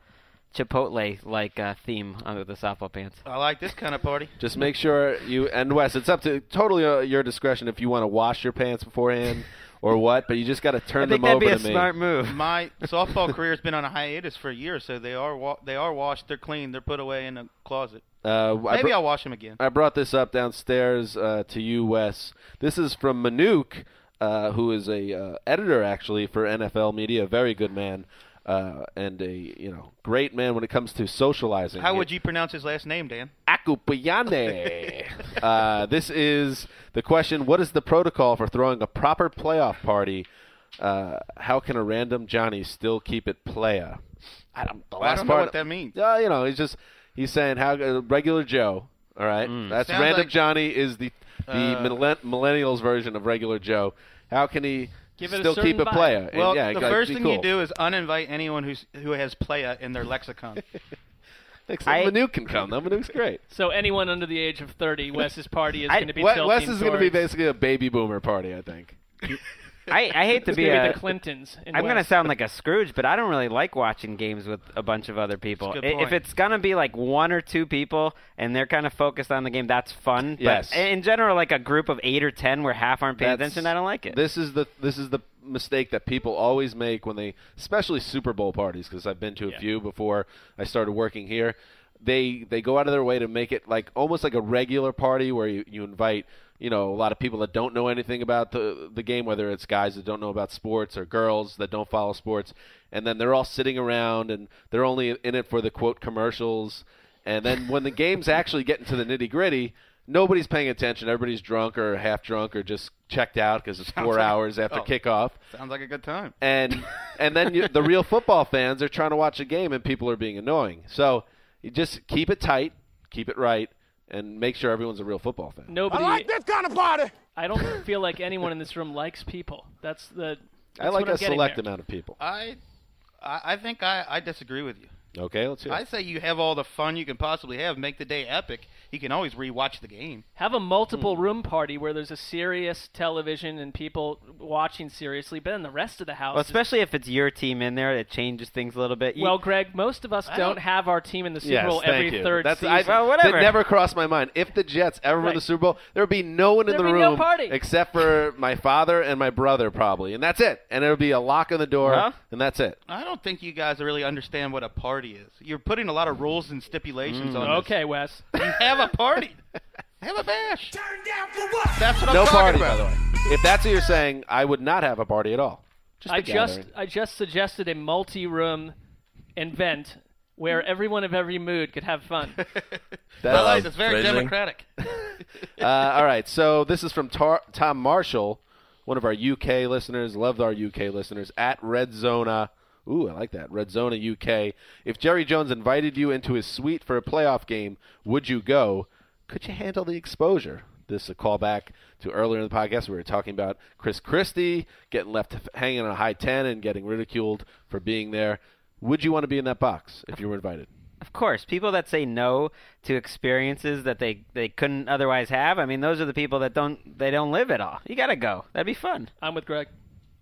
Chipotle-like theme under the softball pants. I like this kind of party. Just make sure you, and Wes, it's up to totally your discretion if you want to wash your pants beforehand or what, but you just got to turn them over to me. I think that'd be a smart move. My softball career has been on a hiatus for a year, so they are washed, they're clean, they're put away in a closet. Maybe I'll wash them again. I brought this up downstairs to you, Wes. This is from Manuk, who is a editor actually for NFL Media, a very good man. And a great man when it comes to socializing. How would you pronounce his last name, Dan? Akupayane. This is the question: what is the protocol for throwing a proper playoff party? How can a random Johnny still keep it playa? I don't know what that means. He's saying how regular Joe. All right, that's Sounds random like- Johnny is the millennials version of regular Joe. How can he Give it a still keep certain it vibe. playa? Well, And, the like, first be thing cool. you do is uninvite anyone who has playa in their lexicon. Manuk can come. though. Manuk's great. So anyone under the age of 30, Wes's party is going to be tilting Wes is going to be towards- basically a baby boomer party, I think. I hate to It's be gonna a. be the Clintons. I'm going to sound like a Scrooge, but I don't really like watching games with a bunch of other people. That's a good If point. it's going to be like one or two people and they're kind of focused on the game, that's fun. Yes. But in general, like a group of 8 or 10 where half aren't paying attention, I don't like it. This is the mistake that people always make when they, especially Super Bowl parties, because I've been to a few before I started working here. they go out of their way to make it like almost like a regular party where you invite a lot of people that don't know anything about the game, whether it's guys that don't know about sports or girls that don't follow sports, and then they're all sitting around and they're only in it for the quote commercials, and then when the game's actually getting to the nitty-gritty, nobody's paying attention. Everybody's drunk or half drunk or just checked out because it's 4 hours after kickoff. Sounds like a good time. And then the real football fans are trying to watch a game and people are being annoying. So you just keep it tight, keep it right, and make sure everyone's a real football fan. Nobody. I like this kind of party. I don't feel like anyone in this room likes people. I like a select amount of people. I think I disagree with you. Okay, let's hear it. I say you have all the fun you can possibly have. Make the day epic. You can always rewatch the game. Have a multiple room party where there's a serious television and people watching seriously, but then the rest of the house. Well, especially if it's your team in there, it changes things a little bit. Well, Greg, most of us don't have our team in the Super Bowl every third season. That never crossed my mind. If the Jets ever win the Super Bowl, there would be no one in the room no party. except for my father and my brother probably, and that's it. And it'll be a lock on the door, and that's it. I don't think you guys really understand what a party is. You're putting a lot of rules and stipulations on this. Okay, Wes. You have a party. Have a bash. Turn down for what? That's what I'm no talking party, about. by the way. If that's what you're saying, I would not have a party at all. I just suggested a multi-room event where everyone of every mood could have fun. It's very democratic. All right, so this is from Tom Marshall, one of our UK listeners. Loved our UK listeners at Red Zona. Ooh, I like that. Red Zona UK. If Jerry Jones invited you into his suite for a playoff game, would you go? Could you handle the exposure? This is a callback to earlier in the podcast. We were talking about Chris Christie getting left hanging on a high 10 and getting ridiculed for being there. Would you want to be in that box if you were invited? Of course. People that say no to experiences that they couldn't otherwise have, I mean, those are the people that don't live it all. You got to go. That'd be fun. I'm with Greg.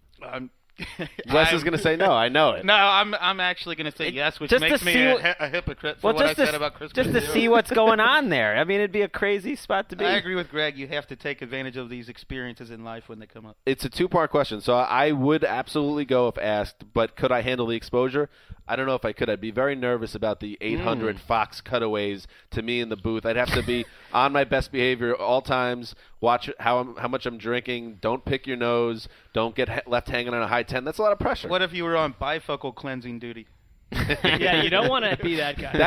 Wes is going to say no. I know it. No, I'm actually going to say yes, which makes me a hypocrite for what I said about Chris Just to see what's going on there. I mean, it'd be a crazy spot to be. I agree with Greg. You have to take advantage of these experiences in life when they come up. It's a two-part question. So I would absolutely go if asked, but could I handle the exposure? I don't know if I could. I'd be very nervous about the 800 Fox cutaways to me in the booth. I'd have to be on my best behavior all times, watch how much I'm drinking, don't pick your nose, don't get left hanging on a high 10. That's a lot of pressure. What if you were on bifocal cleansing duty? Yeah, you don't want to be that guy.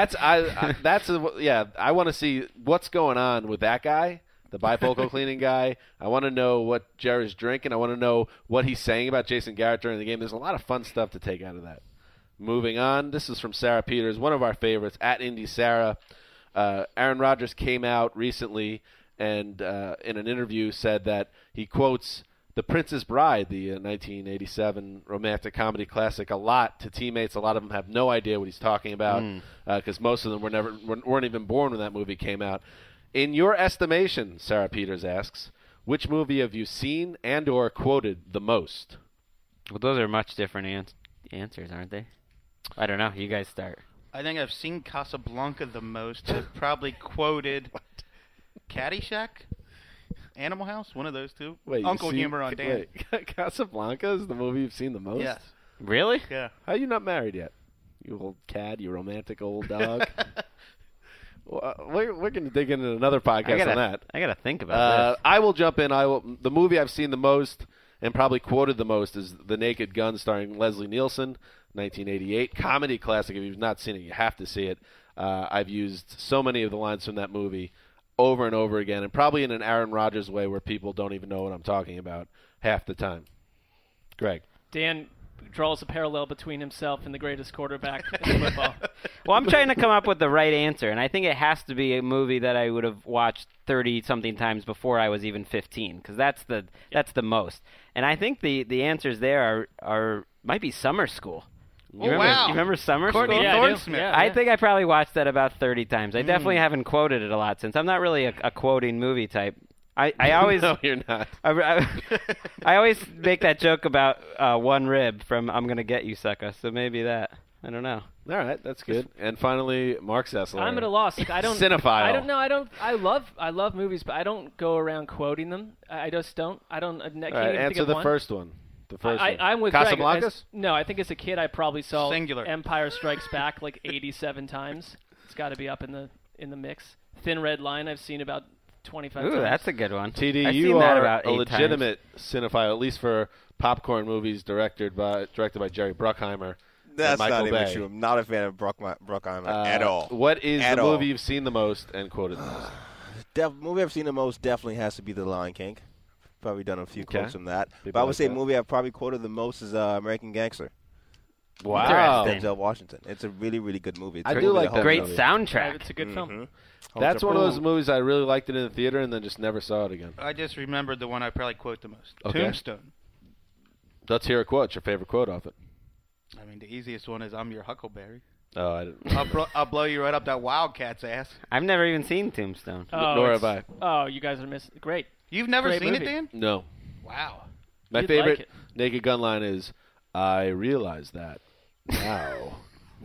I want to see what's going on with that guy, the bifocal cleaning guy. I want to know what Jerry's drinking. I want to know what he's saying about Jason Garrett during the game. There's a lot of fun stuff to take out of that. Moving on, this is from Sarah Peters, one of our favorites, at Indy Sarah. Aaron Rodgers came out recently and in an interview said that he quotes The Princess Bride, the 1987 romantic comedy classic, a lot to teammates. A lot of them have no idea what he's talking about because most of them weren't even born when that movie came out. In your estimation, Sarah Peters asks, which movie have you seen and or quoted the most? Well, those are much different answers, aren't they? I don't know. You guys start. I think I've seen Casablanca the most. I've probably quoted Caddyshack, Animal House, one of those two. Wait, Uncle Humor on Dan. Wait, Casablanca is the movie you've seen the most? Yes. Really? Yeah. How are you not married yet? You old cad, you romantic old dog. We're going to dig into another podcast on that. I got to think about this. I will jump in. The movie I've seen the most and probably quoted the most is The Naked Gun, starring Leslie Nielsen, 1988. Comedy classic. If you've not seen it, you have to see it. I've used so many of the lines from that movie over and over again, and probably in an Aaron Rodgers way where people don't even know what I'm talking about half the time. Greg. Dan draws a parallel between himself and the greatest quarterback in football. Well, I'm trying to come up with the right answer, and I think it has to be a movie that I would have watched 30-something times before I was even 15, because that's the most. And I think the answers there might be Summer School. You remember Summer School? Yeah, Thorne-Smith. I think I probably watched that about 30 times. I definitely haven't quoted it a lot since. I'm not really a quoting movie type. I always No, you're not. I always make that joke about one rib from I'm Gonna Get You, Sucker. So maybe that. I don't know. All right, that's good. And finally, Mark Sessler. I'm at a loss. Like, I don't. Cinephile. I don't know. I love movies, but I don't go around quoting them. I just don't. I don't. I can't All right, even answer think of the one. first one. The first one. I'm with Casablancas? Greg. No, I think as a kid I probably saw Singular. Empire Strikes Back like 87 times. It's got to be up in the mix. Thin Red Line I've seen about 25 times. Ooh, that's a good one. TD, I've you seen that are about a 8 legitimate cinephile, at least for popcorn movies directed by Jerry Bruckheimer. That's Michael not even Bay. true. I'm not a fan of Bruckheimer at all. What is At the all. movie you've seen the most and quoted the most? Movie I've seen the most definitely has to be The Lion King. Probably done a few Okay. quotes from that. People But I would like say that. movie I've probably quoted the most is American Gangster. Wow. Interesting. Denzel Washington. It's a really, really good movie. It's I a do movie like that Great movie. soundtrack. It's a good film. That's one of those Ooh. movies I really liked it in the theater and then just never saw it again. I just remembered the one I probably quote the most. Okay. Tombstone. Let's hear a quote. Your favorite quote off it? I mean, the easiest one is "I'm your Huckleberry." Oh, I didn't. I'll blow you right up that Wildcat's ass. I've never even seen Tombstone. Nor have I. Oh, you guys are missing. Great. You've never Great seen movie. it, Dan? No. Wow. My You'd favorite like it. Naked Gun line is, "I realize that now."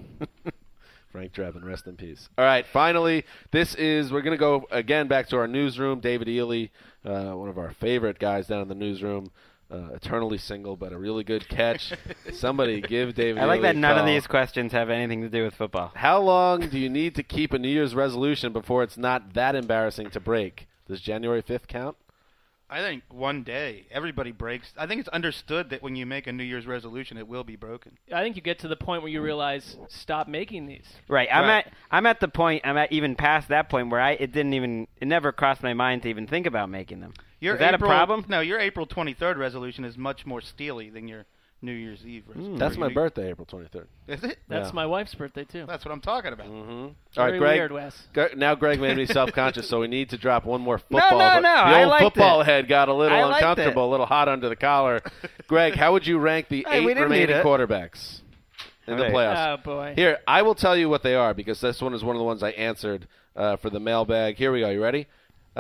Frank Drebin, rest in peace. All right, finally, we're going to go again back to our newsroom. David Ely, one of our favorite guys down in the newsroom, eternally single, but a really good catch. Somebody give David I like Ely that a none of call. these questions have anything to do with football. How long do you need to keep a New Year's resolution before it's not that embarrassing to break? Does January 5th count? I think one day everybody breaks. I think it's understood that when you make a New Year's resolution, it will be broken. I think you get to the point where you realize stop making these. Right. Right. I'm at the point. I'm at even past that point where it never crossed my mind to even think about making them. Your Is that April, a problem? No, your April 23rd resolution is much more steely than your New Year's Eve resolution. That's my birthday, April 23rd. Is it? That's Yeah. my wife's birthday too. That's what I'm talking about. Mm-hmm. All Very right, Greg. weird, Wes. Now Greg made me self-conscious, so we need to drop one more football. no, The I old liked football it. head got a little I liked uncomfortable, it. a little hot under the collar. Greg, how would you rank the Hey, we 8 didn't need remaining it. quarterbacks in the Okay. playoffs? Oh boy. Here, I will tell you what they are because this one is one of the ones I answered for the mailbag. Here we go. You ready?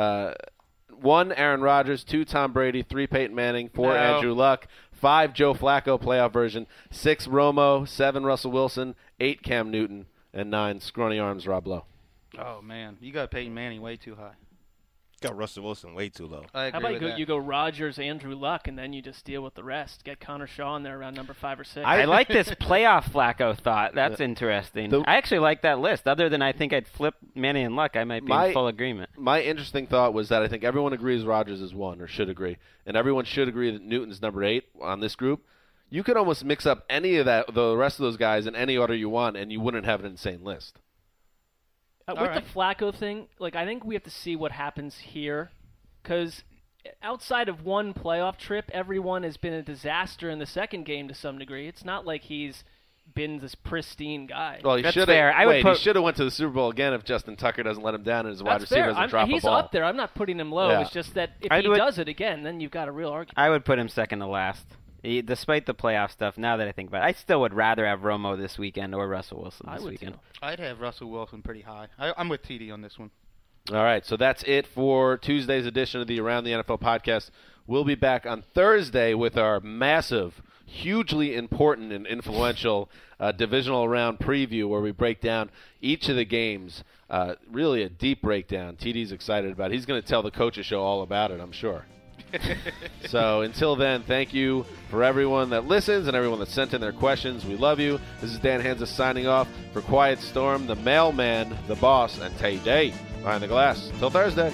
1, Aaron Rodgers. 2, Tom Brady. 3, Peyton Manning. 4, No. Andrew Luck. 5, Joe Flacco, playoff version. 6, Romo. 7, Russell Wilson. 8, Cam Newton. And 9, scrawny arms, Rob Lowe. Oh man, you got Peyton Manning way too high. Got Russell Wilson way too low. I How agree about with that. you go Rodgers, Andrew Luck, and then you just deal with the rest. Get Connor Shaw in there around number 5 or 6. I like this playoff Flacco thought. That's interesting. I actually like that list. Other than I think I'd flip Manning and Luck, I might be in full agreement. My interesting thought was that I think everyone agrees Rodgers is 1, or should agree, and everyone should agree that Newton's number 8 on this group. You could almost mix up any of the rest of those guys in any order you want, and you wouldn't have an insane list. With the Flacco thing, I think we have to see what happens here, because outside of one playoff trip, everyone has been a disaster in the second game to some degree. It's not like he's been this pristine guy. Well, he That's should fair. I would he put- should have went to the Super Bowl again if Justin Tucker doesn't let him down and his wide That's receiver fair. doesn't drop He's a ball. up there. I'm not putting him low. Yeah. It's just that if I he would- does it again, then you've got a real argument. I would put him second to last. Despite the playoff stuff, now that I think about it, I still would rather have Romo this weekend or Russell Wilson I this would weekend. too. I'd have Russell Wilson pretty high. I'm with TD on this one. All right, so that's it for Tuesday's edition of the Around the NFL podcast. We'll be back on Thursday with our massive, hugely important and influential divisional round preview where we break down each of the games. Really a deep breakdown. TD's excited about it. He's going to tell the coaches show all about it, I'm sure. So until then, thank you for everyone that listens and everyone that sent in their questions. We love you. This is Dan Hanzus signing off for Quiet Storm, the mailman, the boss, and Tay Day behind the glass. Till Thursday.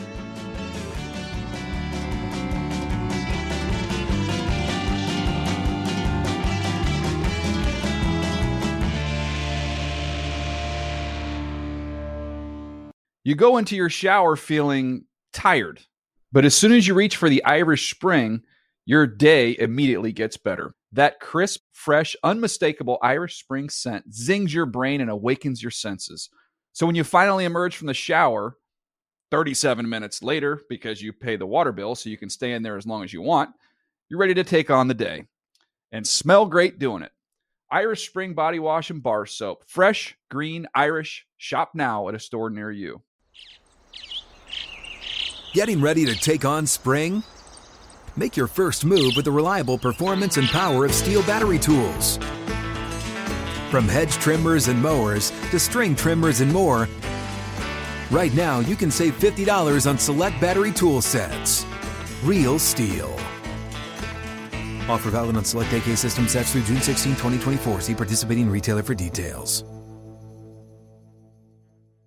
You go into your shower feeling tired, but as soon as you reach for the Irish Spring, your day immediately gets better. That crisp, fresh, unmistakable Irish Spring scent zings your brain and awakens your senses. So when you finally emerge from the shower, 37 minutes later, because you pay the water bill so you can stay in there as long as you want, you're ready to take on the day and smell great doing it. Irish Spring Body Wash and Bar Soap. Fresh, green, Irish. Shop now at a store near you. Getting ready to take on spring? Make your first move with the reliable performance and power of Steel battery tools. From hedge trimmers and mowers to string trimmers and more, right now you can save $50 on select battery tool sets. Real Steel. Offer valid on select AK system sets through June 16, 2024. See participating retailer for details.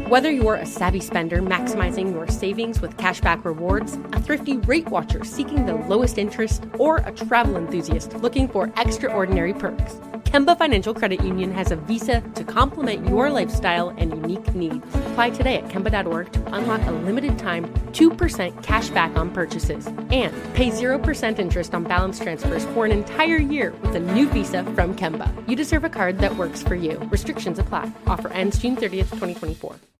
Whether you're a savvy spender maximizing your savings with cashback rewards, a thrifty rate watcher seeking the lowest interest, or a travel enthusiast looking for extraordinary perks, Kemba Financial Credit Union has a visa to complement your lifestyle and unique needs. Apply today at Kemba.org to unlock a limited time 2% cash back on purchases and pay 0% interest on balance transfers for an entire year with a new visa from Kemba. You deserve a card that works for you. Restrictions apply. Offer ends June 30th, 2024.